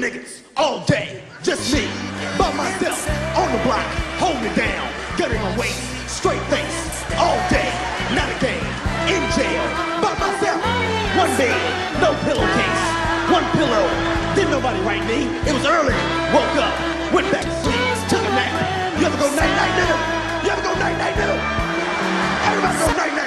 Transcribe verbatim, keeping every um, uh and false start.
niggas all day, just me, by myself, on the block, hold me down, gun in my waist, straight face, all day, not a game, in jail, by myself, one bed, no pillowcase, one pillow, didn't nobody write me, it was early, woke up, went back to sleep, took a nap. You ever go night-night, nigga? You ever go night-night, nigga? Everybody go night-night.